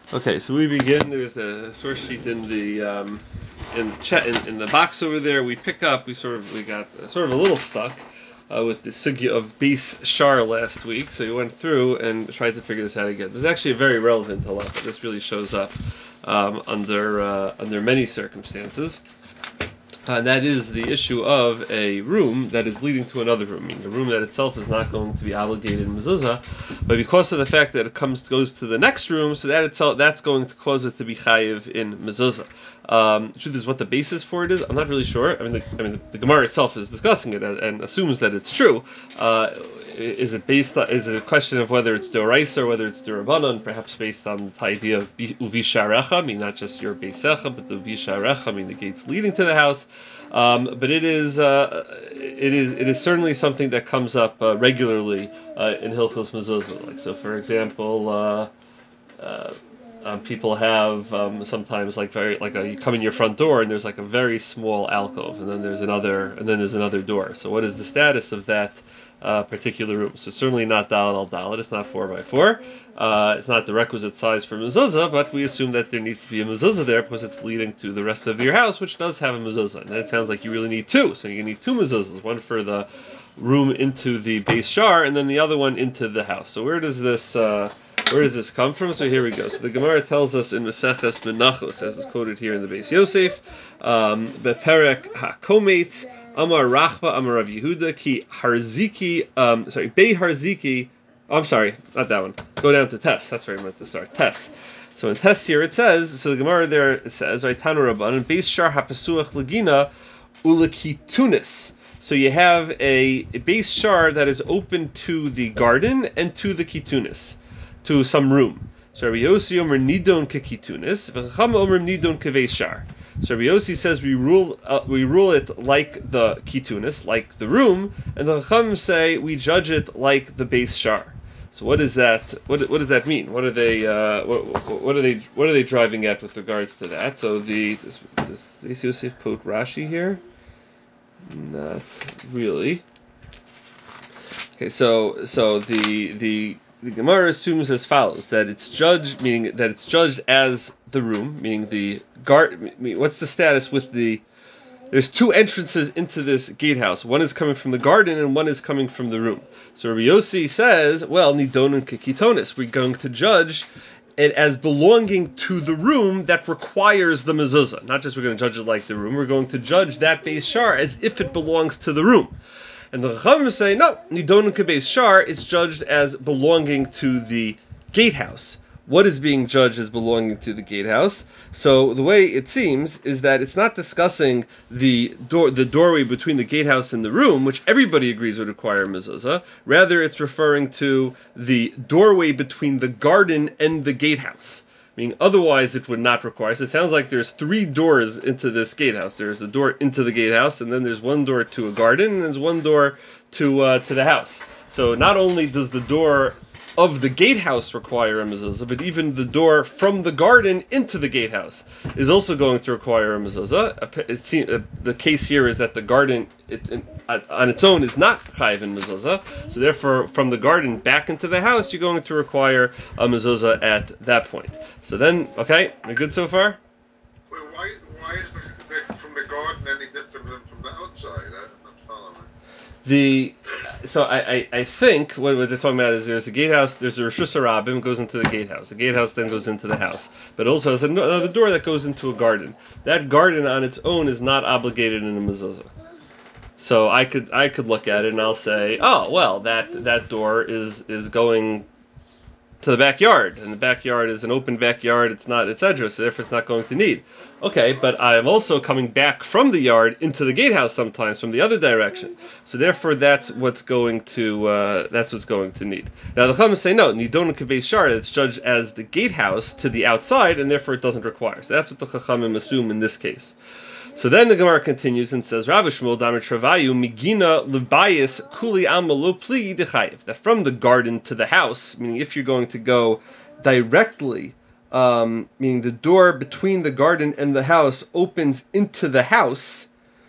Okay, so we begin. There's the source sheet in the in the box over there. We pick up. We got sort of a little stuck with the sugya of base shar last week. So we went through and tried to figure this out again. This is actually a very relevant halacha. This really shows up under many circumstances. And that is the issue of a room that is leading to another room. Meaning a room that itself is not going to be obligated in mezuzah, but because of the fact that it goes to the next room, so that itself that's going to cause it to be chayiv in mezuzah. Truth is, what the basis for it is, I'm not really sure. The Gemara itself is discussing it and assumes that it's true. Is it a question of whether it's Doraisa or whether it's Durabanan, perhaps based on the idea of Uvisharecha, meaning not just your Beisecha, but the Uvisharecha, meaning the gates leading to the house. But it is certainly something that comes up regularly in Hilchos Mezuzah. Like, so, for example, people have sometimes you come in your front door and there's like a very small alcove, and then there's another door. So what is the status of that particular room? So certainly not Dalet al Dalet. It's not 4x4. It's not the requisite size for mezuzah, but we assume that there needs to be a mezuzah there because it's leading to the rest of your house, which does have a mezuzah. And it sounds like you really need two. So you need two mezuzahs, one for the room into the base shar, and then the other one into the house. So where does this come from? So here we go. So the Gemara tells us in Maseches Menachos, as is quoted here in the Beis Yosef, Beperek HaKometz, Amar Rachba, Amar Rav Yehuda, Ki Harziki, Bei Harziki. Oh, I'm sorry, not that one. Go down to Tess. That's where I meant to start. Tess. So in Tess here it says, so the Gemara there it says, Tanu Rabban, Beis Shar HaPesuach Lagina Ulakitunis. So you have a base shar that is open to the garden and to the kitunis, to some room. So Rabbi Yossi Omer Nidon Kekitunis, V'chacham Omer Nidon Kevei Shar. So Rabbi Yossi says we rule it like the kitunis, like the room, and the Chacham say we judge it like the base shar. So what is that? What does that mean? What are they? What are they driving at with regards to that? So does Yosef quote Rashi here? Not really. Okay, so the Gemara assumes as follows, that it's judged, meaning that it's judged as the room, meaning the guard. What's the status with the? There's two entrances into this gatehouse. One is coming from the garden and one is coming from the room. So Rabbi Yossi says, well, nidon and kikitonis. We're going to judge it as belonging to the room that requires the mezuzah. Not just we're going to judge it like the room. We're going to judge that base shar as if it belongs to the room. And the Chachamim say, no, nidon kebeis shar, it's judged as belonging to the gatehouse. What is being judged as belonging to the gatehouse? So the way it seems is that it's not discussing the doorway between the gatehouse and the room, which everybody agrees would require mezuzah. Rather, it's referring to the doorway between the garden and the gatehouse. Meaning, otherwise it would not require. So it sounds like there's three doors into this gatehouse. There's a door into the gatehouse, and then there's one door to a garden, and there's one door to the house. So not only does the door of the gatehouse require a mezuzah, but even the door from the garden into the gatehouse is also going to require a mezuzah. The case here is that the garden on its own is not chayiv in mezuzah, so therefore from the garden back into the house you're going to require a mezuzah at that point. So then, okay, we're good so far? Well, why is the from the garden any different than from the outside? I'm not following. I think what they're talking about is there's a gatehouse, there's a Rishus Harabim goes into the gatehouse. The gatehouse then goes into the house, but also has another door that goes into a garden. That garden on its own is not obligated in a mezuzah. So I could look at it and I'll say, oh well, that door is going to the backyard, and the backyard is an open backyard. It's not, etc. So therefore, it's not going to need. Okay, but I am also coming back from the yard into the gatehouse sometimes from the other direction. So therefore, that's what's going to need. Now the Chachamim say no, nidon kebeis shar. It's judged as the gatehouse to the outside, and therefore it doesn't require. So that's what the Chachamim assume in this case. So then the Gemara continues and says, Rabbi Shmuel Damer Travayu Migina Lebayis Kuli Amalo Pli Dechayev. That from the garden to the house, meaning if you're going to go directly, meaning the door between the garden and the house opens into the house.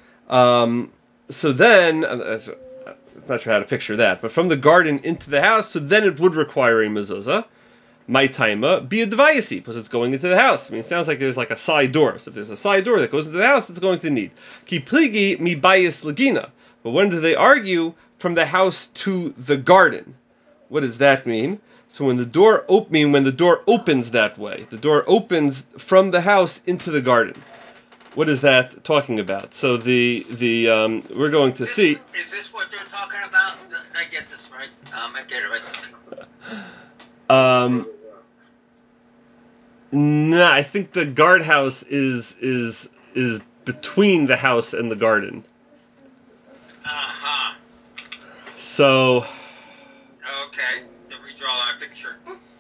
So then, I'm not sure how to picture that, but from the garden into the house, so then it would require a mezuzah. My taima be a devayasi because it's going into the house. I mean, it sounds like there's like a side door. So if there's a side door that goes into the house, it's going to need ki pligi mi bayis lagina. But when do they argue from the house to the garden? What does that mean? So when the door opens that way, the door opens from the house into the garden. What is that talking about? So we're going to see. Is this what they're talking about? Did I get this right? I get it right. No, I think the guardhouse is between the house and the garden. Uh-huh. So. Okay, to redraw our picture.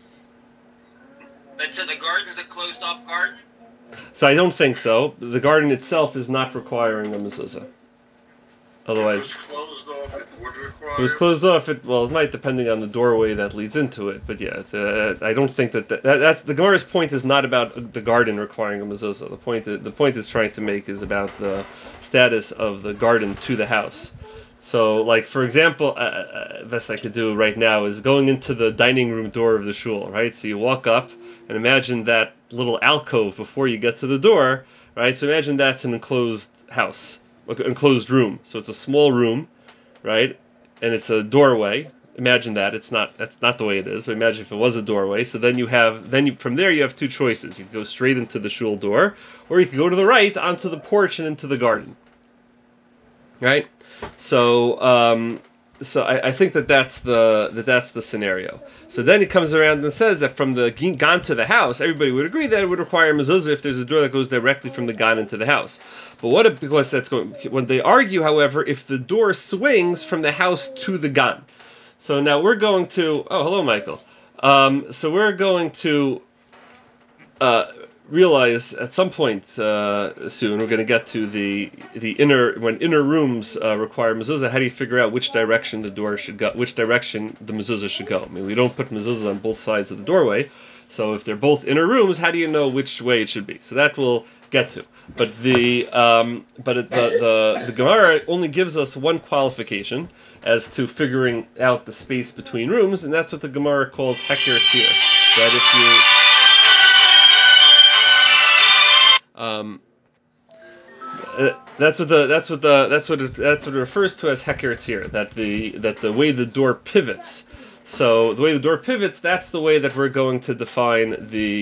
But so the garden's a closed-off garden? So I don't think so. The garden itself is not requiring a mezuzah. Otherwise, if it's closed off, it would require. if it was closed off, it might, depending on the doorway that leads into it. But yeah, I don't think that's the Gemara's point is not about the garden requiring a mezuzah. The point it's trying to make is about the status of the garden to the house. So, like for example, best I could do right now is going into the dining room door of the shul. Right, so you walk up and imagine that little alcove before you get to the door. Right, so imagine that's an enclosed house, enclosed room. So it's a small room, right? And it's a doorway. Imagine that that's not the way it is. But imagine if it was a doorway. So then from there you have two choices. You can go straight into the shul door, or you can go to the right onto the porch and into the garden. Right? So I think that's the scenario. So then he comes around and says that from the gan to the house, everybody would agree that it would require mezuzah if there's a door that goes directly from the gan into the house. But what if, because that's going when they argue, however, if the door swings from the house to the gan. So now we're going to hello Michael. So we're going to realize at some point soon we're going to get to the inner rooms require mezuzah. How do you figure out which direction the door should go, which direction the mezuzah should go? I mean, we don't put mezuzahs on both sides of the doorway, so if they're both inner rooms, how do you know which way it should be? So that we'll get to. But the Gemara only gives us one qualification as to figuring out the space between rooms, and that's what the Gemara calls heker tzir. That if you that's what it refers to as heker tzir. That the way the door pivots. So the way the door pivots, that's the way that we're going to define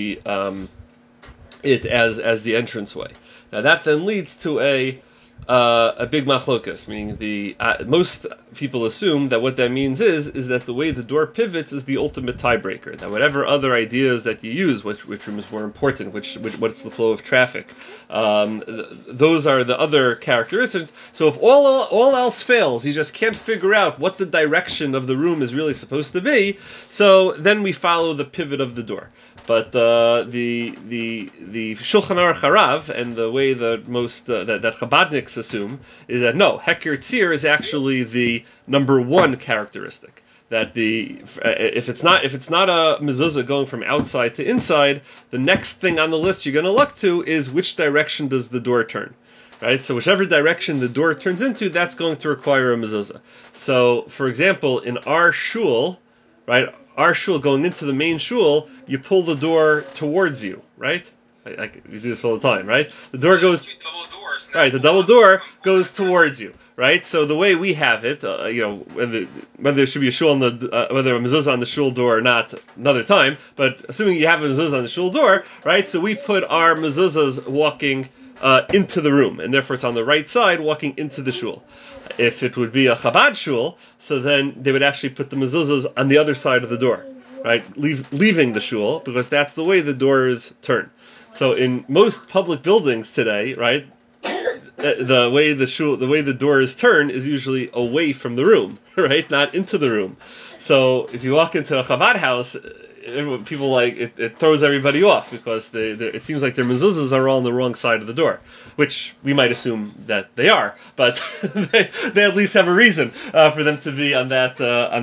it as the entranceway. Now that then leads to a big machlokas, meaning most people assume that what that means is that the way the door pivots is the ultimate tiebreaker. That whatever other ideas that you use, which room is more important, what's the flow of traffic, those are the other characteristics. So if all else fails, you just can't figure out what the direction of the room is really supposed to be. So then we follow the pivot of the door. But the Shulchan Aruch Harav and the way that most that Chabadniks assume is that no, heker tzir is actually the number one characteristic. That if it's not a mezuzah going from outside to inside, the next thing on the list you're going to look to is which direction does the door turn. Right, so whichever direction the door turns into, that's going to require a mezuzah. So, for example, in our shul, right, our shul going into the main shul, you pull the door towards you, right? You do this all the time, right? The door goes. Right, the double door goes towards you, right? So the way we have it, whether there should be a shul on whether a mezuzah on the shul door or not, another time. But assuming you have a mezuzah on the shul door, right? So we put our mezuzahs walking into the room, and therefore it's on the right side, walking into the shul. If it would be a Chabad shul, so then they would actually put the mezuzahs on the other side of the door, right? Leaving the shul, because that's the way the doors turn. So in most public buildings today, right, the way the doors turn is usually away from the room, right, not into the room. So if you walk into a Chabad house, people it throws everybody off because it seems like their mezuzahs are all on the wrong side of the door, which we might assume that they are, but they at least have a reason for them to be on that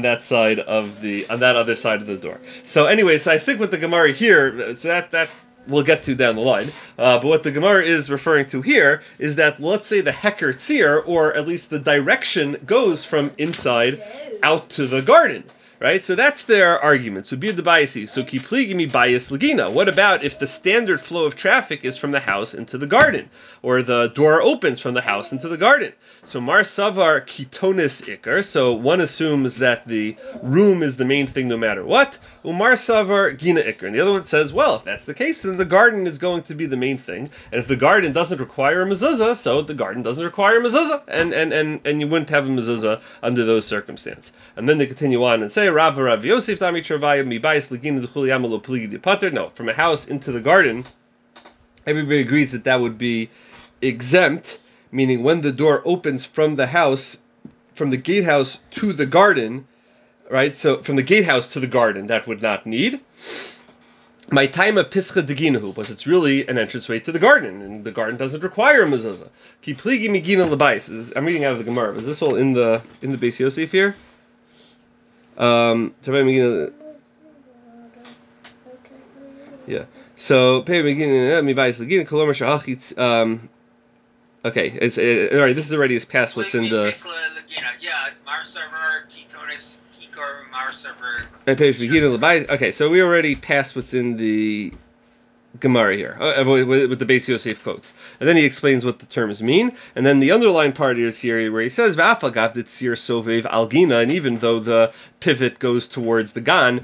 other side of the door. So anyways, I think with the Gemara here, so that we'll get to down the line. But what the Gemara is referring to here is that, let's say the heker tzir, or at least the direction, goes from inside out to the garden. Right, so that's their argument. So be the biases. So keep me bias lagina. What about if the standard flow of traffic is from the house into the garden, or the door opens from the house into the garden? So mar savar kitonis ikar. So one assumes that the room is the main thing no matter what. Umar savar gina ikar. And the other one says, well, if that's the case, then the garden is going to be the main thing. And if the garden doesn't require a mezuzah, so the garden doesn't require a mezuzah, and you wouldn't have a mezuzah under those circumstances. And then they continue on and say, Rav Yosef Dami Travaya mi bayis legina d'chuli amalo pligi pater. No, from a house into the garden, everybody agrees that that would be exempt, meaning when the door opens from the house, from the gatehouse to the garden, right? So from the gatehouse to the garden, that would not need. My time of pischa deginahu, because it's really an entranceway to the garden, and the garden doesn't require a mezuzah. Ki pligi migina lebais. I'm reading out of the Gemara. Is this all in the Beis Yosef here? Yeah. So okay, it's all right. This is already past what's in the. Okay, so we already passed what's in the Gemara here, with the Beis Yosef quotes. And then he explains what the terms mean. And then the underlying part is here where he says, V'afagav ditzir sovev algina, and even though the pivot goes towards the gan,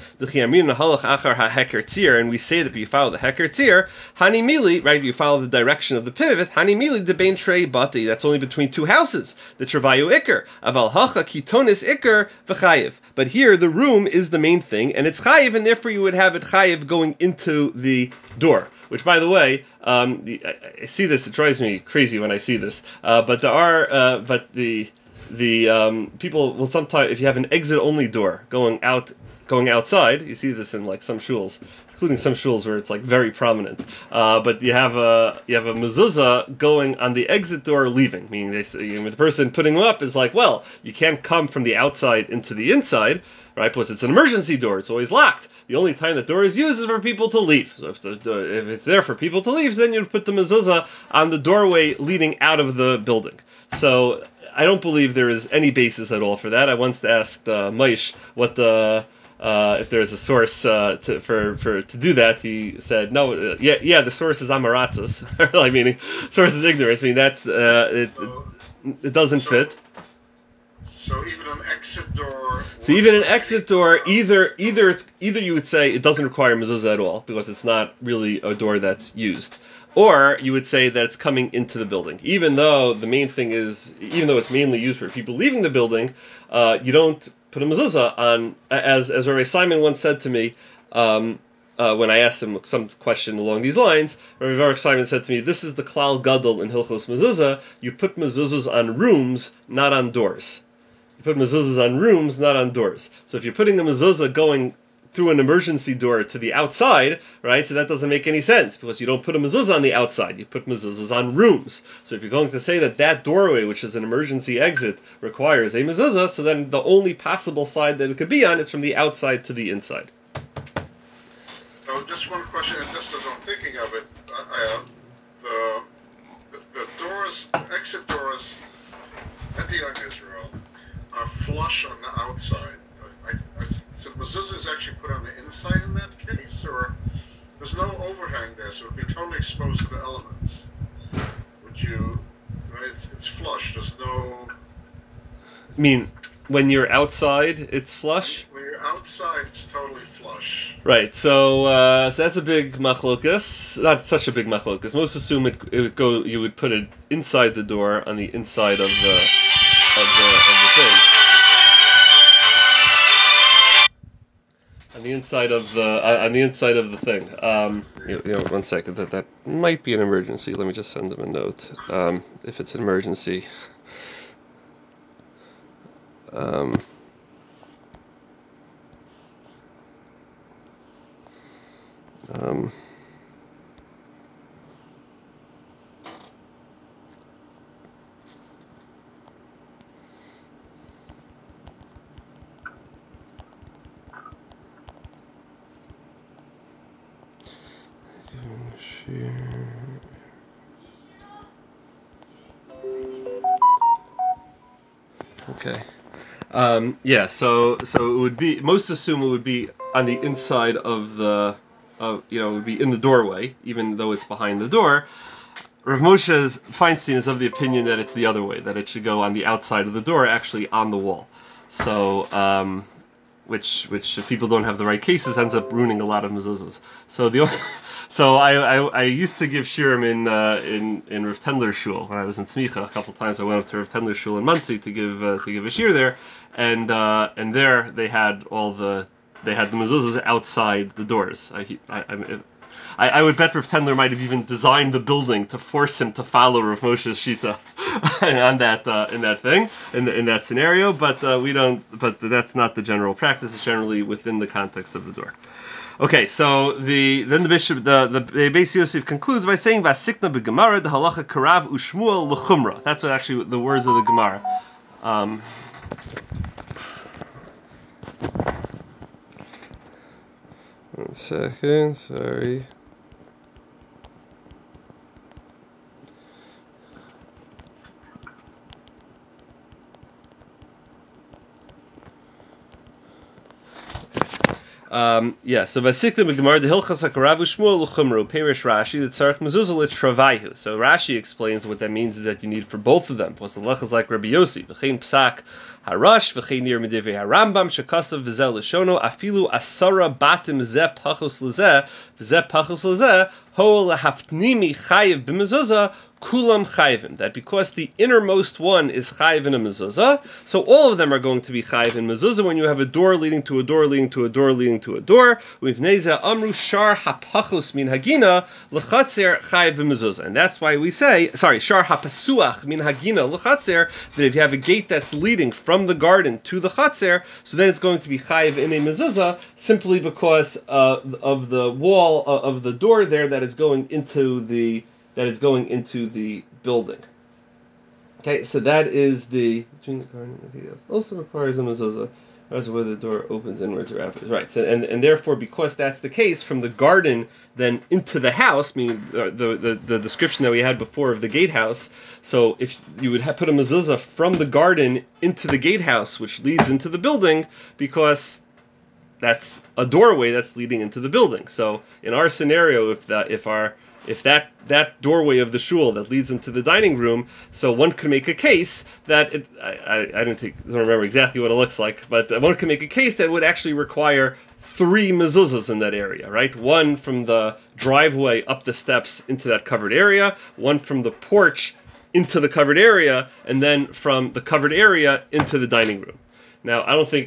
and we say that you follow the heker tzir, hani mili, right, you follow the direction of the pivot, hani mili debein trei bati, that's only between two houses, the travayu ikr, aval hacha kitonis ikr v'chayiv. But here, the room is the main thing, and it's chayiv, and therefore you would have it chayiv going into the door. Which, by the way, I see this. It drives me crazy when I see this. But there are, but the people will sometimes, if you have an exit-only door going outside, you see this in like some shuls, including some shuls where it's like very prominent. But you have a mezuzah going on the exit door, leaving, meaning the person putting them up is like, well, you can't come from the outside into the inside, right? Because it's an emergency door; it's always locked. The only time that door is used is for people to leave. So if it's there for people to leave, then you'd put the mezuzah on the doorway leading out of the building. So I don't believe there is any basis at all for that. I once asked Maish what the if there's a source to do that. He said no. The source is amaratzos. I mean, source is ignorance. I mean that's it doesn't fit. So even an exit door. So even an exit door, either you would say it doesn't require mezuzah at all because it's not really a door that's used, or you would say that it's coming into the building. Even though it's mainly used for people leaving the building, you don't put a mezuzah on. As Rabbi Simon once said to me. When I asked him some question along these lines, Rabbi Baruch Simon said to me, "This is the klal gadol in Hilchos mezuzah. You put mezuzahs on rooms, not on doors. You put mezuzahs on rooms, not on doors. So if you're putting a mezuzah going through an emergency door to the outside, right, so that doesn't make any sense, because you don't put a mezuzah on the outside, you put mezuzahs on rooms. So if you're going to say that doorway, which is an emergency exit, requires a mezuzah, so then the only possible side that it could be on is from the outside to the inside." So just one question, and just as I'm thinking of it, the doors, the exit doors entering Israel are flush on the outside. So mezuzah is actually put on the inside in that case, or there's no overhang there, so it would be totally exposed to the elements. Right? It's flush. There's no. I mean, when you're outside, it's flush? When you're outside, it's totally flush. Right, so that's a big machlokas. Not such a big machlokas. Most assume you would put it inside the door on the inside of the thing. On the inside of the thing. One second. That might be an emergency. Let me just send him a note. If it's an emergency. Okay. Yeah, so it would be, most assume it would be on the inside of the, it would be in the doorway, even though it's behind the door. Rav Moshe Feinstein is of the opinion that it's the other way, that it should go on the outside of the door, actually on the wall. So, which if people don't have the right cases, ends up ruining a lot of mezuzahs. So I used to give shirim in Rav Tendler shul when I was in Smicha. A couple times I went up to Rav Tendler shul in Monsey to give a shir there, and there they had the mezuzahs outside the doors. I would bet Rav Tendler might have even designed the building to force him to follow Rav Moshe's shita on that in that thing in that scenario. But we don't. But that's not the general practice. It's generally within the context of the door. Okay, so then the bishop the Beis Yosef concludes by saying Vasikna beGemara the halacha karav ushmuel lechumra. That's what actually the words of the Gemara. One second, sorry. So Vasikta Gemara the Hilchas Hakaravu Shmuel L'Chumru Perish Rashi the Tzarech Mezuzah L'Travaihu. So Rashi explains what that means is that you need for both of them. Plus the Lech is like Rabbi Yossi V'chein Psak Harash V'chein Nir Medivei Harambam Shekasav V'zel L'Shono Afilu Asara Batim Zeh Pachos L'Zeh V'Zeh Pachos L'Zeh Ho L'Haftnimi Chayiv B'Mezuzah Kulam Chayvin, that because the innermost one is Chayv in a mezuzah, so all of them are going to be Chayv in mezuzah when you have a door leading to a door leading to a door leading to a door. With Neza Amru Shar Hapachos Min Hagina L'Chatzer Chayv in mezuzah, and that's why we say, Shar Hapasuach Min Hagina L'Chatzer, that if you have a gate that's leading from the garden to the Chatzer, so then it's going to be Chayv in a mezuzah simply because of the wall of the door there that is going into the building. Okay, so that is between the garden and the house. Also requires a mezuzah, as whether the door opens inwards or outwards. Right. So and therefore, because that's the case, from the garden then into the house, meaning the description that we had before of the gatehouse. So if you would put a mezuzah from the garden into the gatehouse, which leads into the building, because that's a doorway that's leading into the building. So in our scenario, if that doorway of the shul that leads into the dining room, so one could make a case that I don't remember exactly what it looks like, but one could make a case that would actually require 3 mezuzahs in that area, right? One from the driveway up the steps into that covered area, one from the porch into the covered area, and then from the covered area into the dining room. Now, I don't think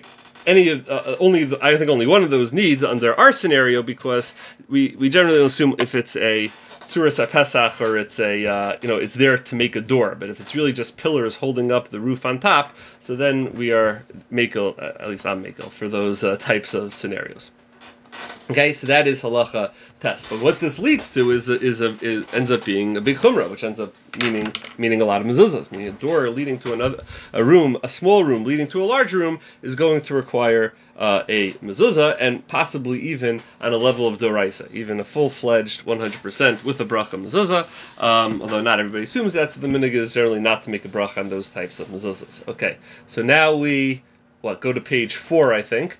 I think only one of those needs under our scenario, because we generally assume if it's a Tzuras HaPesach or it's it's there to make a door. But if it's really just pillars holding up the roof on top, so then we are makel, at least I'm makel, for those types of scenarios. Okay, so that is halacha test. But what this leads to is ends up being a big chumrah, which ends up meaning a lot of mezuzahs. Meaning a door leading to a small room leading to a large room is going to require a mezuzah, and possibly even on a level of doraisa, even a full-fledged 100% with a bracha mezuzah. Although not everybody assumes that, so the minhag is generally not to make a bracha on those types of mezuzahs. Okay, so now we go to page 4, I think.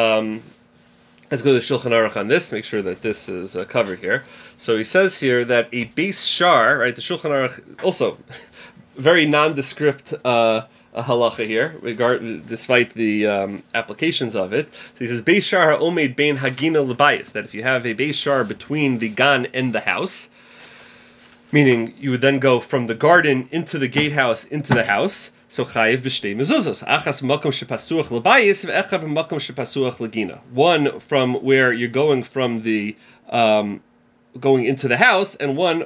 Let's go to Shulchan Aruch on this, make sure that this is covered here. So he says here that a base shar, right, the Shulchan Aruch, also very nondescript halacha here, despite the applications of it. So he says, base shar ha'omed bein hagina l'bayis, that if you have a base shar between the gan and the house, meaning you would then go from the garden into the gatehouse into the house. So chayiv b'shtei mezuzos. Achas makom shepasuach l'bayis ve'echad b'makom shepasuach l'gina. One from where you're going from the going into the house, and one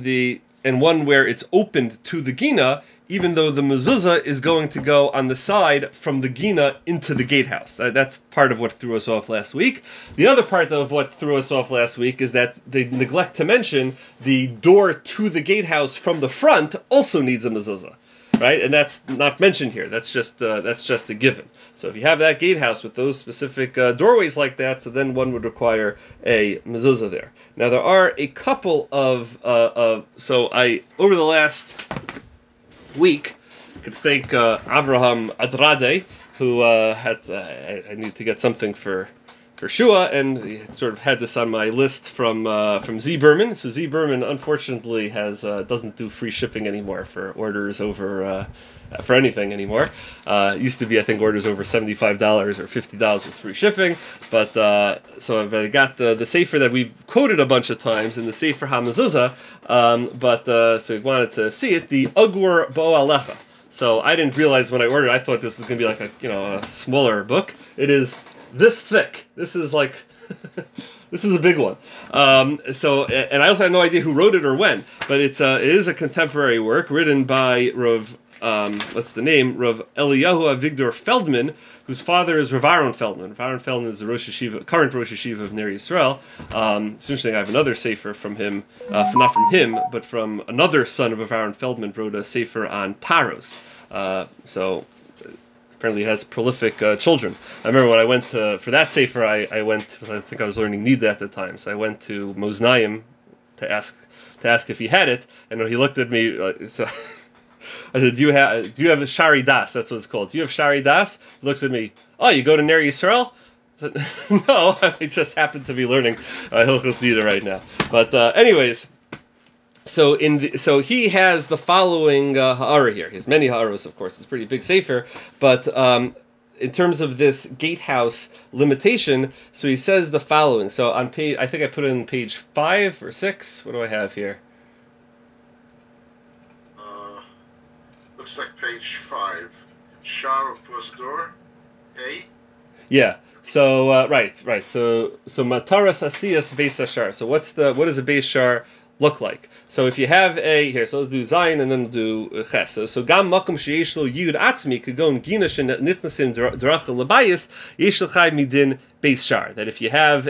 where it's opened to the gina, even though the mezuzah is going to go on the side from the gina into the gatehouse. That's part of what threw us off last week. The other part of what threw us off last week is that they neglect to mention the door to the gatehouse from the front also needs a mezuzah. Right, and that's not mentioned here. That's just a given. So if you have that gatehouse with those specific doorways like that, so then one would require a mezuzah there. Now there are a couple of so I over the last week could thank Avraham Adrade, who I need to get something for Shua, and he sort of had this on my list from Z Berman. So Z Berman, unfortunately, doesn't do free shipping anymore for orders over for anything anymore. It used to be, I think, orders over $75 or $50 with free shipping. But so I got the Sefer that we've quoted a bunch of times in the Sefer HaMezuzah. So we wanted to see it, the Ugur Bo Alecha. So I didn't realize when I ordered, I thought this was going to be like a smaller book. It is this thick. This is like, this is a big one. And I also had no idea who wrote it or when, but it is a contemporary work written by Rav, what's the name? Rav Eliyahu Avigdor Feldman, whose father is Rav Aaron Feldman. Rav Aaron Feldman is the current Rosh Yeshiva of Ner Yisrael. It's interesting, I have another sefer from him, not from him, but from another son of Rav Aaron Feldman, wrote a sefer on Taros. Apparently has prolific children. I remember when I went for that sefer, I went, I think I was learning Nida at the time, so I went to Moznaim to ask if he had it, and when he looked at me, so I said, do you have a Shari Das? That's what it's called. Do you have Shari Das? He looks at me, oh, you go to Ner Yisrael? I said, no, I just happen to be learning Hilchos Nida right now. But anyways, so he has the following ha'ara here. He has many ha'aros, of course. It's a pretty big sefer, but in terms of this gatehouse limitation, so he says the following. So on page, I think I put it on page 5 or 6. What do I have here? Looks like page 5. Shar plus door. A. Yeah. So right. So mataras asiyas beis hashar. So what does a beis shar look like? So if you have so let's do zayin and then we'll do ches. So gam makom sheyesh lo yud atzmi kagon gina shenitnasim deracha labayis yesh l'chai midin beis shar. That if you have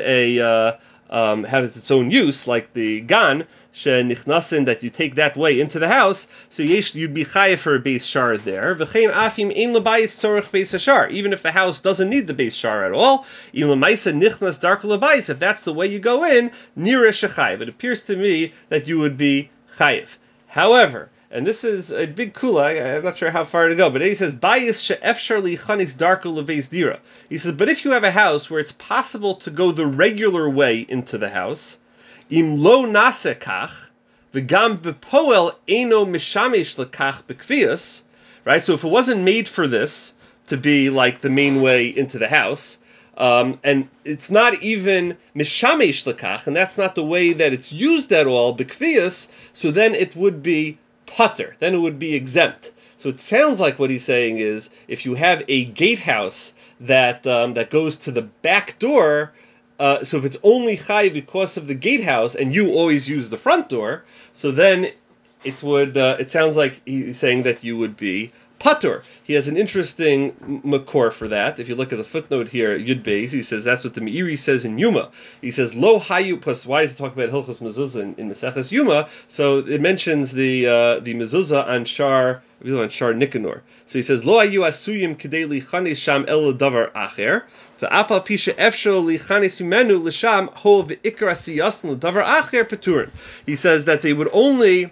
has its own use, like the gan shenichnasin, that you take that way into the house, so you'd be chayav for a base shar there. V'chein afim ein labayis tzorich beis shar. Even if the house doesn't need the base shar at all, even lemaisa nichnas dark labayis. If that's the way you go in, nira shechayiv. It appears to me that you would be chayav. However, and this is a big kula, I'm not sure how far to go, but he says, Bayis she'efshar lichanis darko leveis dira. He says, but if you have a house where it's possible to go the regular way into the house, im lo nasekach, v'gam bepoel eno mishamesh lekach bekvias, right? So if it wasn't made for this, to be like the main way into the house, and it's not even mishamesh lekach, and that's not the way that it's used at all, bekvias, so then it would be putter, then it would be exempt. So it sounds like what he's saying is, if you have a gatehouse that goes to the back door, so if it's only chai because of the gatehouse, and you always use the front door, so then it would. It sounds like he's saying that you would be patur. He has an interesting makor for that. If you look at the footnote here, Yud Beis, he says that's what the Meiri says in Yuma. He says lo hayu plus. Why does it talk about Hilchos Mezuzah in Maseches Yuma? So it mentions the Mezuzah on Shar Nikanor. So he says lo hayu asuyim kedei lichanis sham el davar acher. So afal pisha efshol lichanis mimenu l'sham ho v'ikar asiyasn l'davar acher peturin. He says that they would only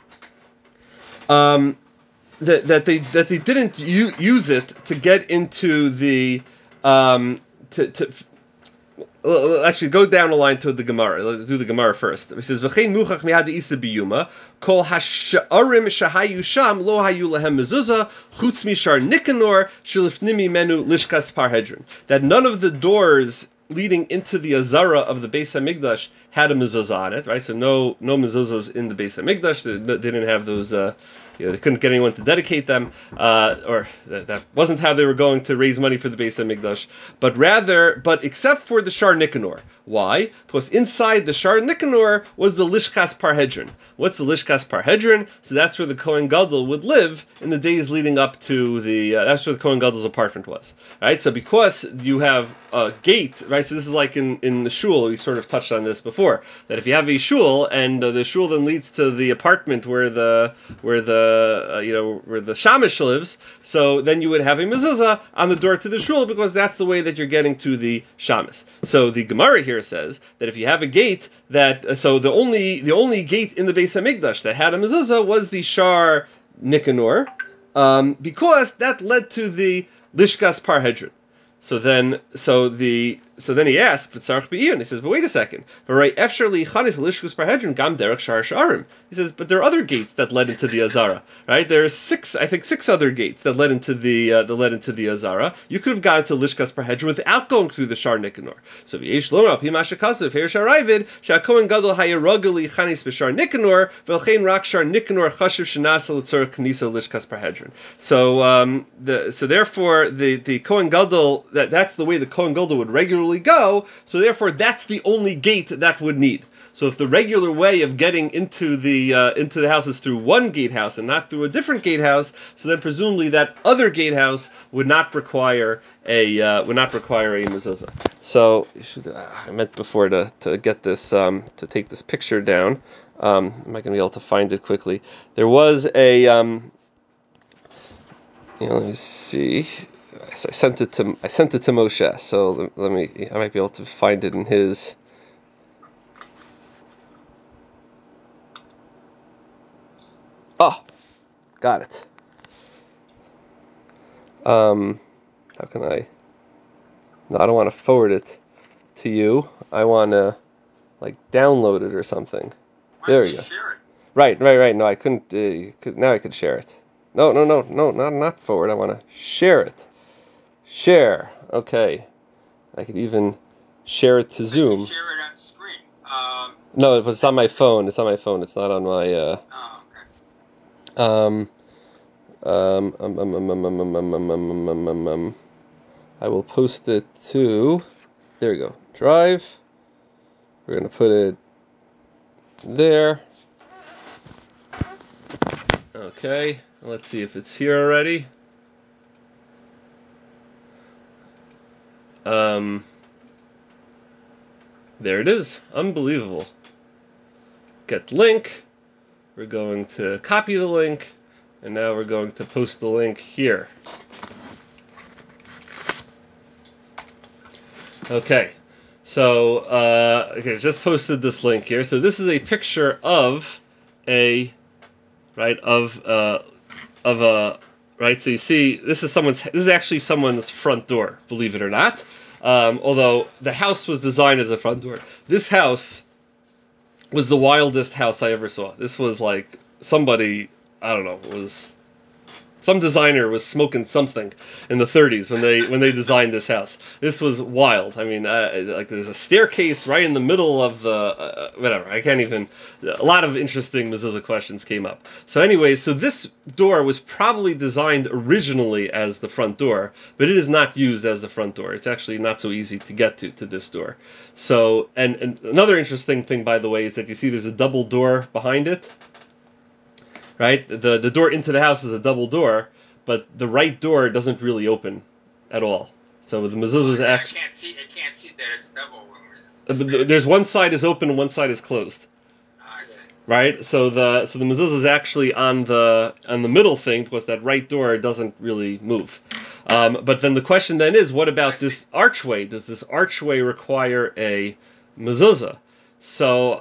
that they didn't use it to get into the actually go down the line to the Gemara. Let's do the Gemara first. It says v'chein muchach mihad isa biyuma kol hash'arim shahayu sham lo hayu lehem mezuzah chutz mishar nikanor shelifnimi menu lishkas parhedron. That none of the doors leading into the Azara of the Beis Hamikdash had a mezuzah on it, right? So no mezuzahs in the Beis Hamikdash. They didn't have those. They couldn't get anyone to dedicate them, or that wasn't how they were going to raise money for the Beis Hamikdash. But except for the Shar Nikanor. Why? Because inside the Shar Nikanor was the Lishkas Parhedron. What's the Lishkas Parhedron? So that's where the Kohen Gadol would live in the days leading up to that's where the Kohen Gadol's apartment was. Right? So because you have a gate, right? So this is like in the shul, we sort of touched on this before, that if you have a shul and the shul then leads to the apartment where the shamish lives, so then you would have a mezuzah on the door to the shul because that's the way that you're getting to the shamis. So the Gemara here says that if you have a gate so the only gate in the Beis Hamikdash that had a mezuzah was the Shar Nikanor, because that led to the Lishkas Parhedron. So then he asks, "V'tzarich be'iyun." He says, "But wait a second. V'rei efshar lichanis lishkus parhedron gam derech shar sharim." He says, "But there are other gates that led into the Azara, right? There are six other gates that led into the Azara. You could have gotten to lishkas parhedron without going through the Shar Nikanor. So v'yesh lo al pi mashakasav here sharayvid shakohen gadol hayarogel lichanis b'Shar Nikanor v'elchein rak Shar Nikanor chashuv shenasa l'tzorich kniso lishkas parhedron." So therefore the Kohen Gadol, that's the way the Kohen Gadol would regularly go. So therefore, that's the only gate that would need. So if the regular way of getting into the house is through one gatehouse and not through a different gatehouse, so then presumably that other gatehouse would not require a mezuzah. So I meant before to get this to take this picture down. Am I going to be able to find it quickly? There was a let me see. So I sent it to Moshe. So I might be able to find it in his. Oh, got it. How can I? No, I don't want to forward it to you. I want to download it or something. There you go. Share it? Right. No, I couldn't. Now I could share it. No, not forward. I want to share it. Share. Okay. I could even share it to Zoom. Share it on screen. No, it's on my phone. It's on my phone. It's not on my. Oh, okay. I will post it to. There we go. Drive. We're gonna put it there. Okay. Let's see if it's here already. There it is. Unbelievable. Get link. We're going to copy the link, and now we're going to post the link here. Okay. So, just posted this link here. So this is a picture of a right. So you see, this is actually someone's front door, believe it or not. Although the house was designed as a front door. This house was the wildest house I ever saw. This was like somebody, I don't know, some designer was smoking something in the 30s when they designed this house. This was wild. I mean, there's a staircase right in the middle of the whatever. I can't even. A lot of interesting mezuzah questions came up. So, anyways, so this door was probably designed originally as the front door, but it is not used as the front door. It's actually not so easy to get to this door. So, and another interesting thing, by the way, is that you see there's a double door behind it. Right? The door into the house is a double door, but the right door doesn't really open at all. So the mezuzah is actually. I can't see that it's double. There's one side is open and one side is closed. I see. Right? So the mezuzah is actually on the middle thing because that right door doesn't really move. But then the question then is, what about this archway? Does this archway require a mezuzah? So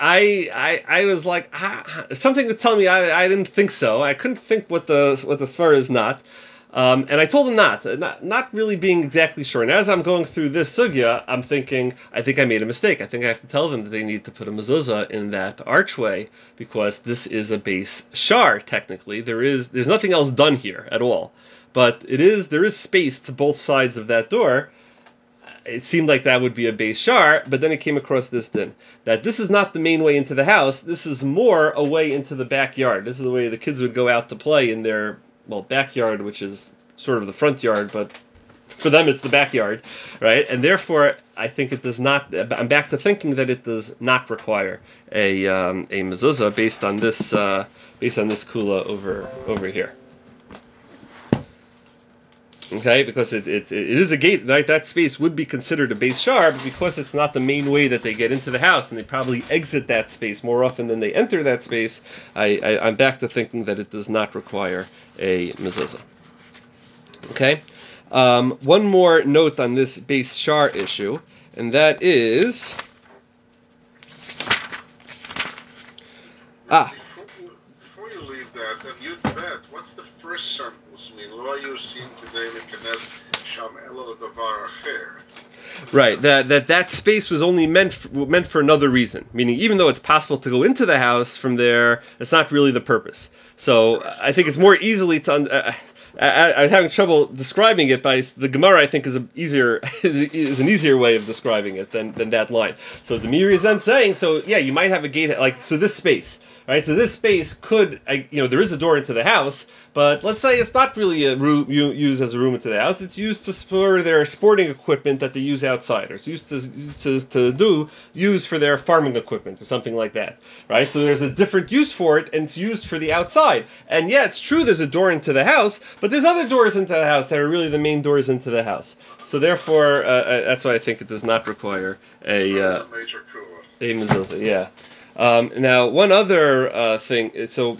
I was like, something would tell me I didn't think so. I couldn't think what the svara is not. And I told him not really being exactly sure. And as I'm going through this sugya, I'm thinking, I think I made a mistake. I think I have to tell them that they need to put a mezuzah in that archway because this is a base shar. Technically, there's nothing else done here at all, but there is space to both sides of that door. It seemed like that would be a base shar, but then it came across this din. That this is not the main way into the house, this is more a way into the backyard. This is the way the kids would go out to play in their, backyard, which is sort of the front yard, but for them it's the backyard, right? And therefore, I think it does not, I'm back to thinking that it does not require a mezuzah based on this kula over here. Okay, because it is a gate, right? That space would be considered a base shar, but because it's not the main way that they get into the house, and they probably exit that space more often than they enter that space, I'm back to thinking that it does not require a mezuzah. Okay, one more note on this base shar issue, and that is Before you leave that, Yud Bet, what's the first sentence mean? Lo yusin k'dei l'kenes sham elo davar acher. Right, that space was only meant for another reason. Meaning, even though it's possible to go into the house from there, that's not really the purpose. So I think it's more easily to. I'm having trouble describing it by the Gemara. I think is an easier way of describing it than that line. So the Meiri is then saying, so yeah, you might have a gate so this space, right? So this space could, there is a door into the house, but let's say it's not really a room used as a room into the house. It's used to store their sporting equipment that they use outside, or it's used to use for their farming equipment or something like that, right? So there's a different use for it, and it's used for the outside. And yeah, it's true there's a door into the house, but there's other doors into the house that are really the main doors into the house. So therefore, that's why I think it does not require a major kula. A mezuzah. Yeah. Now, one other thing. So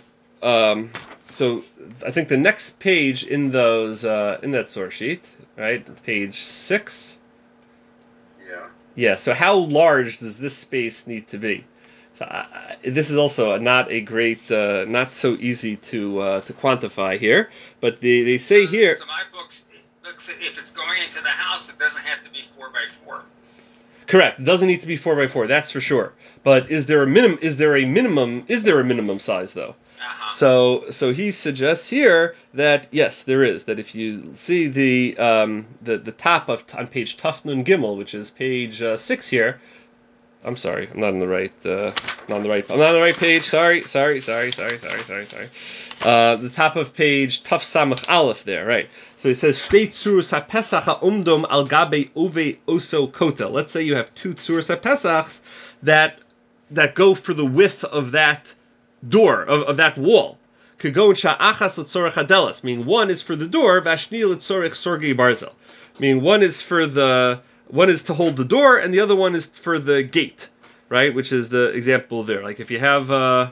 I think the next page in that source sheet, right, page 6. Yeah. Yeah. So how large does this space need to be? So this is also not a great, not so easy to quantify here. But they say here. So my books, if it's going into the house, it doesn't have to be 4x4. Correct. It doesn't need to be 4x4. That's for sure. But is there a minimum? Is there a minimum size though? Uh-huh. So he suggests here that yes, there is. That if you see the top on page Tuf Nun Gimel, which is page 6 here. I'm sorry, I'm not on the right. I'm not on the right page. Sorry. The top of page Tuf Samach Aleph there, right? So he says Shtei Tsurus HaPesach HaUmdom Al Gabe Ove Oso Kota. Let's say you have 2 Tsurus HaPesachs that go for the width of that door of that wall. Kagon Sha'achas L'Tzorech Hadelas. Meaning one is for the door. Vashni L'Tzorech Sorgei Barzel. Meaning one is to hold the door, and the other one is for the gate, right? Which is the example there. Like if you have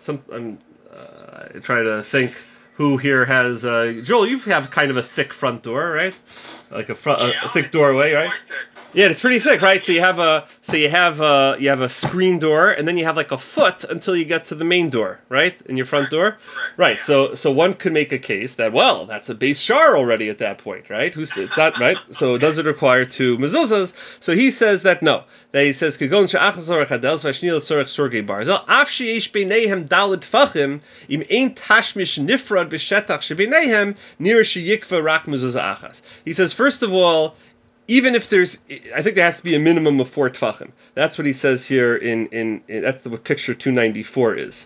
I try to think who here has Joel. You have kind of a thick front door, right? Like a thick doorway, right? Yeah, it's pretty thick, right? So you have a screen door, and then you have like a foot until you get to the main door, right? In your front door, right? Yeah. So one could make a case that that's a base shar already at that point, right? Who's that, right? So does it require 2 mezuzahs? So he says that no. That he says kagon she'achas zorach hadels v'shnil tzorach sorgei barzel af sheyesh beineihem daled tfachim im ein tashmish nifrad b'shetach shebeineihem nir sheyikva rak mezuzah achas. He says first of all, even if I think there has to be a minimum of 4 tfachim. That's what he says here in that's what picture 294 is,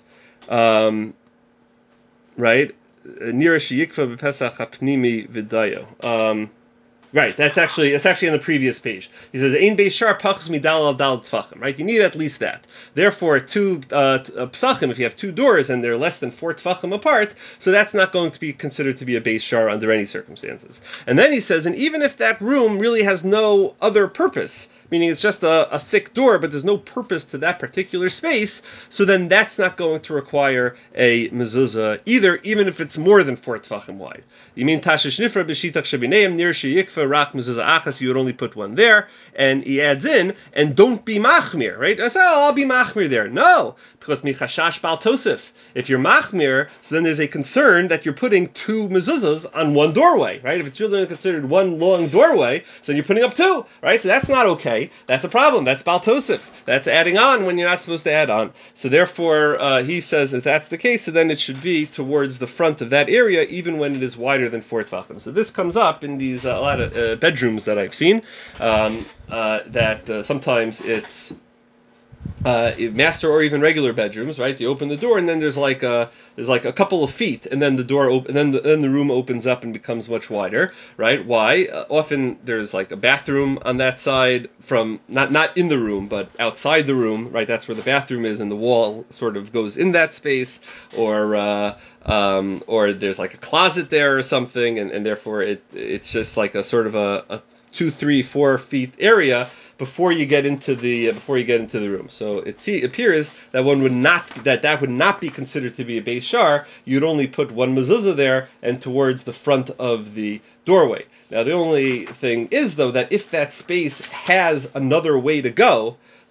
right? Nira sheyikva b'pesach hapnimi v'dayo. Right, that's actually in the previous page. He says, "Ein beishar pachus midal al dal tfachim." Right, you need at least that. Therefore, 2 psachim, if you have 2 doors and they're less than 4 tfachim apart, so that's not going to be considered to be a beishar under any circumstances. And then he says, and even if that room really has no other purpose, meaning it's just a thick door, but there's no purpose to that particular space, so then that's not going to require a mezuzah either, even if it's more than 4 tfachim wide. You mean tashish nifra b'shitach shebineim nir sheyikva rak mezuzah achas, you would only put 1 there, and he adds in, and don't be machmir, right? I say, I'll be machmir there. No, because michashash bal tosif. If you're machmir, so then there's a concern that you're putting 2 mezuzahs on 1 doorway, right? If it's really considered 1 long doorway, so you're putting up 2, right? So that's not okay. That's a problem. That's bal tosif. That's adding on when you're not supposed to add on. So therefore, he says if that's the case, so then it should be towards the front of that area, even when it is wider than 4 tefachim. So this comes up in these a lot of bedrooms that I've seen. That sometimes it's master or even regular bedrooms, right? You open the door and then there's like a couple of feet, and then the door then the room opens up and becomes much wider, right? Why? Often there's like a bathroom on that side from not in the room but outside the room, right? That's where the bathroom is, and the wall sort of goes in that space, or there's like a closet there or something, and therefore it's just like a sort of a 2, 3, 4 feet area before you get into the room. So it appears that that would not be considered to be a beis shar. You'd only put 1 mezuzah there and towards the front of the doorway. Now the only thing is though that if that space has another way to go,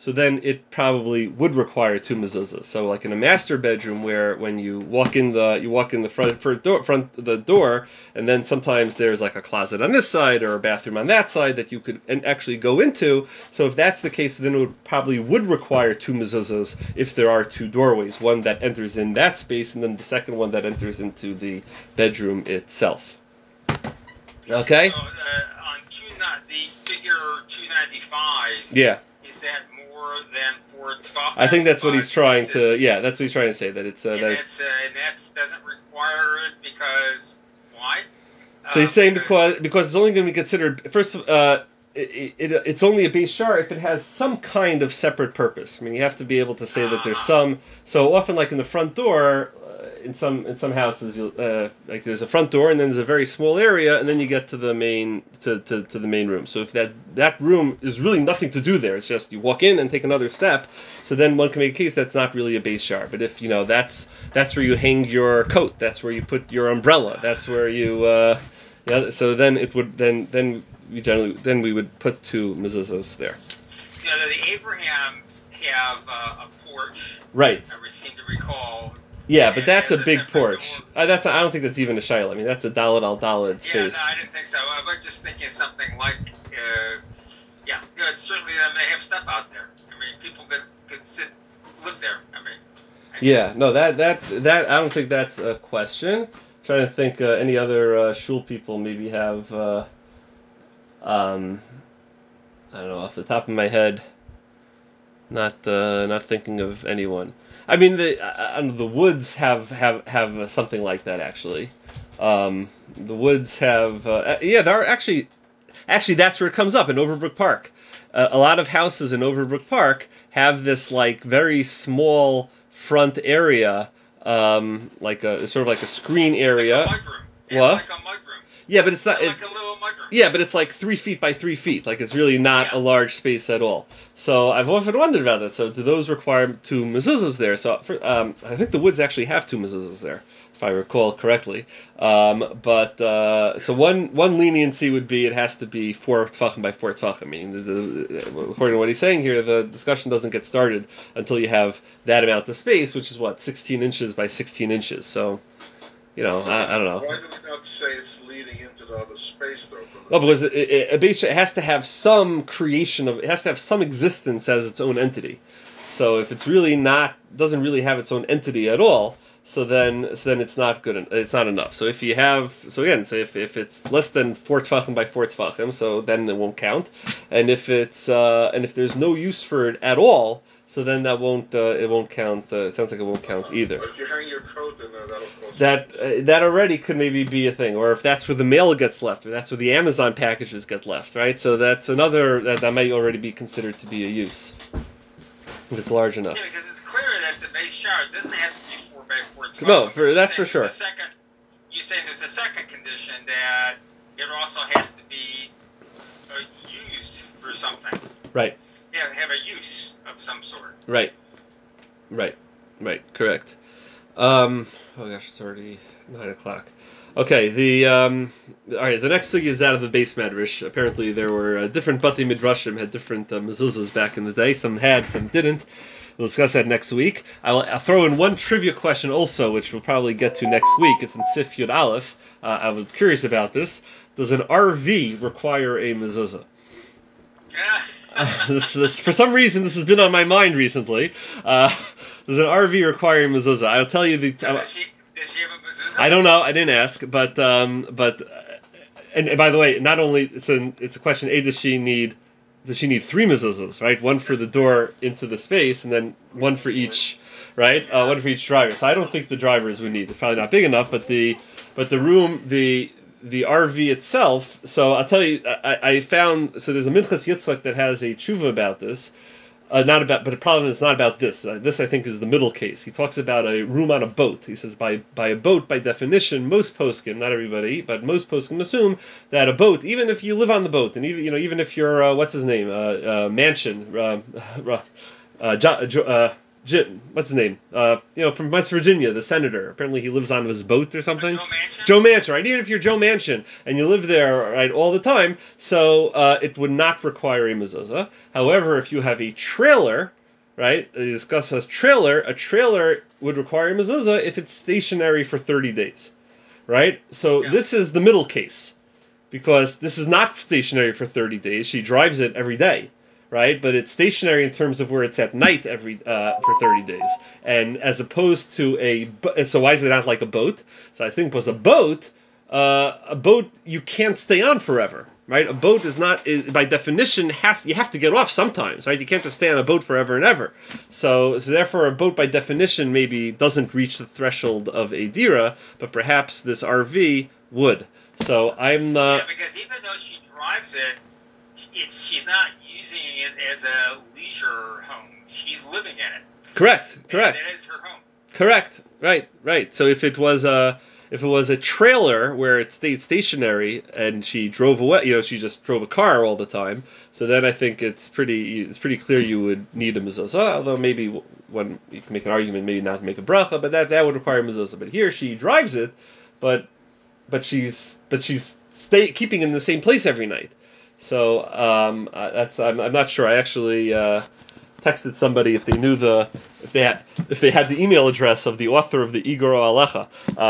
so then it probably would require two mezuzahs. So like in a master bedroom, where when you walk in the front the door, and then sometimes there's like a closet on this side or a bathroom on that side that you could actually go into. So if that's the case, then it would require two mezuzahs if there are two doorways, one that enters in that space, and then the second one that enters into the bedroom itself. Okay. So on the figure 295. Yeah. Is that more than 4 tefachim? I think that's what he's trying to. Yeah, that's what he's trying to say. That it's and that doesn't require it because why? So he's saying because it's only going to be considered first. It's only a beis shar if it has some kind of separate purpose. I mean, you have to be able to say that there's some. So often, like in the front door, in some houses, like there's a front door and then there's a very small area, and then you get to the main to the main room. So if that room is really nothing to do there, it's just you walk in and take another step. So then one can make a case that's not really a beis shar. But if that's where you hang your coat, that's where you put your umbrella, that's where you. So then it would then we would put two mezuzahs there. The Abrahams have a porch. Right. I seem to recall. Yeah, but that's a big porch. I don't think that's even a shiloh. I mean, that's a daled al daled space. Yeah, no, I didn't think so. I was just thinking something like, certainly they have stuff out there. I mean, people could live there. I mean, that I don't think that's a question. I'm trying to think any other shul people maybe have. I don't know off the top of my head. Not thinking of anyone. I mean the woods have something like that actually. The woods have there are actually that's where it comes up in Overbrook Park. A lot of houses in Overbrook Park have this like very small front area, like a sort of like a screen area. Like a mudroom. What? Like a mudroom. Yeah, but it's not like a little mudroom. Yeah, but it's like 3 feet by 3 feet. Like it's really not a large space at all. So I've often wondered about that. So do those require two mezuzahs there? So I think the woods actually have two mezuzahs there, if I recall correctly. So one leniency would be it has to be 4 tefachim by 4 tefachim. I mean, according to what he's saying here, the discussion doesn't get started until you have that amount of space, which is 16 inches by 16 inches. So. I don't know. Why do we not say it's leading into the other space, though? No, because it has to have some creation it has to have some existence as its own entity. So if it's really doesn't really have its own entity at all, so then it's not good. It's not enough. So if you have, if it's less than 4 tefachim by 4 tefachim, so then it won't count. And if if there's no use for it at all, so then it won't count. It sounds like it won't count either. But if you hang your coat, then that'll cost. That already could maybe be a thing, or if that's where the mail gets left, or that's where the Amazon packages get left, right? So that's another that might already be considered to be a use if it's large enough. Yeah, because it's clear that the beis shar doesn't have to be 4 by 4. No, that's for sure. You're saying there's a second condition that it also has to be used for something. Right. Yeah, have a use of some sort. Right. Correct. Oh gosh, it's already 9:00. Okay, all right. The next sugi is that of the base medrash. Apparently, there were different bati midrashim had different mezuzahs back in the day. Some had, some didn't. We'll discuss that next week. I'll throw in one trivia question also, which we'll probably get to next week. It's in Sif Yud Aleph. I was curious about this. Does an RV require a mezuzah? For some reason, this has been on my mind recently. Does an RV require a mezuzah? I'll tell you does she have a mezuzah? I don't know. I didn't ask, but and by the way, not only it's a question. Does she need 3 mezuzahs? Right, one for the door into the space, and then one for each. Right, one for each driver. So I don't think the drivers would need. It's probably not big enough, but the room the RV itself. So I'll tell you, I found there's a Minchas Yitzchak that has a tshuva about this. But the problem is not about this. This I think is the middle case. He talks about a room on a boat. He says by a boat, by definition, most poskim, not everybody, but most poskim assume that a boat, even if you live on the boat, and even if you're what's his name, Mansion, what's his name? From West Virginia, the senator. Apparently, he lives on his boat or something. Joe Manchin? Joe Manchin, right? Even if you're Joe Manchin and you live there, right, all the time, so it would not require a mezuzah. However, if you have a trailer, right, discuss as trailer, a trailer would require a mezuzah if it's stationary for 30 days, right? So this is the middle case, because this is not stationary for 30 days. She drives it every day, right? But it's stationary in terms of where it's at night for 30 days. And as opposed to so why is it not like a boat? So I think was a boat you can't stay on forever, right? A boat is not, by definition, you have to get off sometimes, right? You can't just stay on a boat forever and ever. So therefore, a boat by definition maybe doesn't reach the threshold of a dira, but perhaps this RV would. So I'm because even though she drives it, she's not using it as a leisure home. She's living in it. Correct. And that is her home. Correct. Right. So if it was a trailer where it stayed stationary and she drove away, she just drove a car all the time. So then I think it's pretty clear you would need a mezuzah. Although maybe when you can make an argument, maybe not make a bracha, but that would require a mezuzah. But here she drives it, but she's keeping in the same place every night. So I'm not sure. I actually texted somebody if they knew if they had the email address of the author of the Igor Alecha,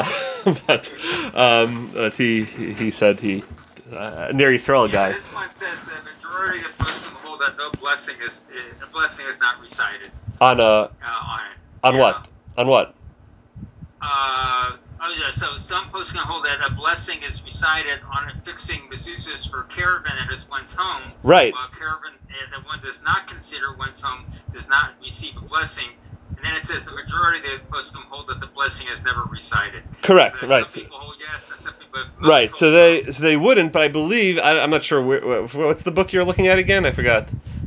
but he said he Ner Yisrael guy. This one says the majority of Muslims hold that no blessing is not recited On on it. On what? On what? So some poskim hold that a blessing is recited on affixing mezuzahs for caravan that is one's home. Right. While caravan that one does not consider one's home does not receive a blessing. And then it says the majority of the poskim hold that the blessing is never recited. Correct. So right. Some people hold yes, and some people right. So they wouldn't, but I believe I'm not sure. What's the book you're looking at again? I forgot.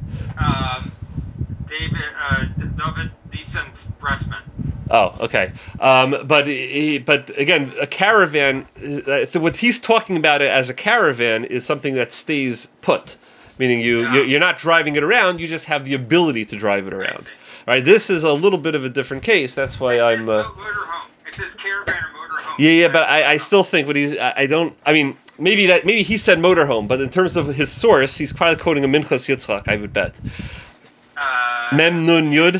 David Neeson Bressman. Oh, okay. But again, a caravan. What he's talking about it as a caravan is something that stays put, meaning you're not driving it around. You just have the ability to drive it around. Right. This is a little bit of a different case. That's why I'm. Motorhome. It says caravan or motorhome. Yeah, but I still think what he's. I don't. I mean, maybe he said motorhome, but in terms of his source, he's probably quoting a Minchas Yitzchak. I would bet. Mem Nun Yud.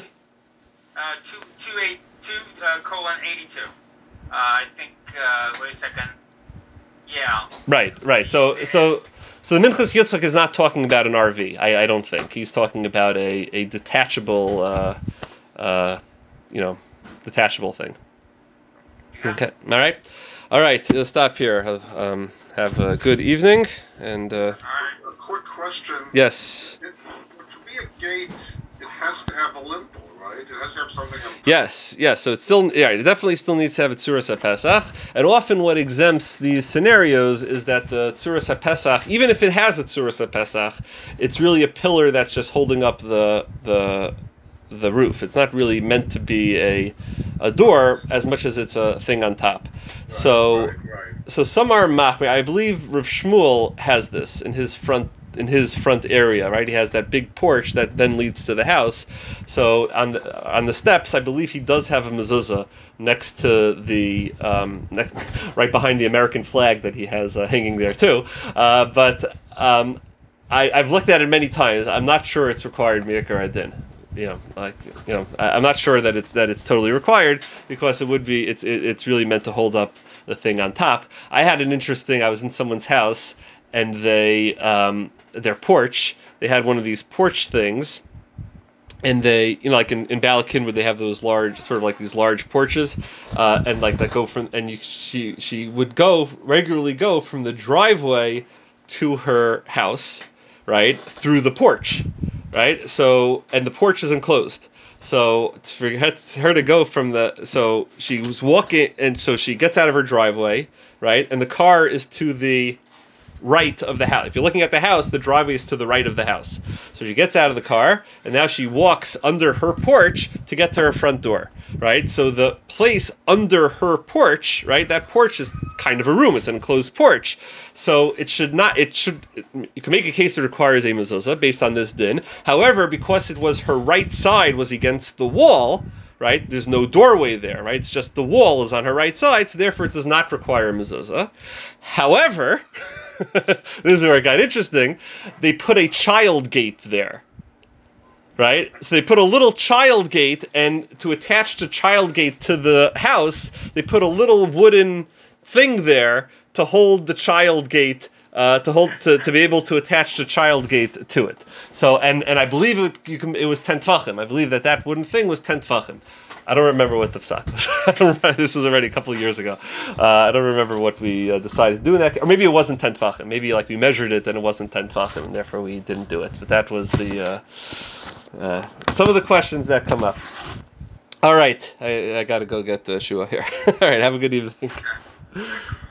2:82. I think. Wait a second. Yeah. Right. So the Minchas Yitzchak is not talking about an RV. I don't think he's talking about a detachable, detachable thing. Yeah. Okay. All right. We'll stop here. Have a good evening and. A quick question. Yes. To be a gate, it has to have a lintel, right? It has to have something on top. Yes. So it definitely still needs to have a Tzuras HaPesach. And often what exempts these scenarios is that the Tzuras HaPesach, even if it has a Tzuras HaPesach, it's really a pillar that's just holding up the roof. It's not really meant to be a door as much as it's a thing on top. Right. So some are machmir. I believe Rav Shmuel has this in his front area, right? He has that big porch that then leads to the house. So on the steps, I believe he does have a mezuzah next to the right behind the American flag that he has hanging there too. But I've looked at it many times. I'm not sure it's required Me'ikar Adin. I'm not sure that it's totally required because it would be. It's really meant to hold up the thing on top. I was in someone's house and their porch, they had one of these porch things, and they, like in Balakin where they have those large, sort of like these large porches, and like that go from, and she would regularly go from the driveway to her house, right, through the porch, right, so, and the porch is enclosed. So for her to go so she was walking, and so she gets out of her driveway, right, and the car is to the right of the house. If you're looking at the house, the driveway is to the right of the house. So she gets out of the car, and now she walks under her porch to get to her front door, right? So the place under her porch, right, that porch is kind of a room. It's an enclosed porch. So you can make a case that requires a mezuzah based on this din. However, because it was her right side was against the wall, right? There's no doorway there, right? It's just the wall is on her right side, so therefore it does not require a mezuzah. However, this is where it got interesting. They put a child gate there, right? So they put a little child gate, and to attach the child gate to the house, they put a little wooden thing there to hold the child gate, to be able to attach the child gate to it. So and I believe it was 10 tefachim. I believe that wooden thing was 10 tefachim. I don't remember what the psak was. This was already a couple of years ago. I don't remember what we decided to do in that. Or maybe it wasn't 10 tefachim. Maybe like we measured it and it wasn't 10 tefachim, and therefore we didn't do it. But that was the some of the questions that come up. All right, I got to go get Shua here. All right, have a good evening. Okay.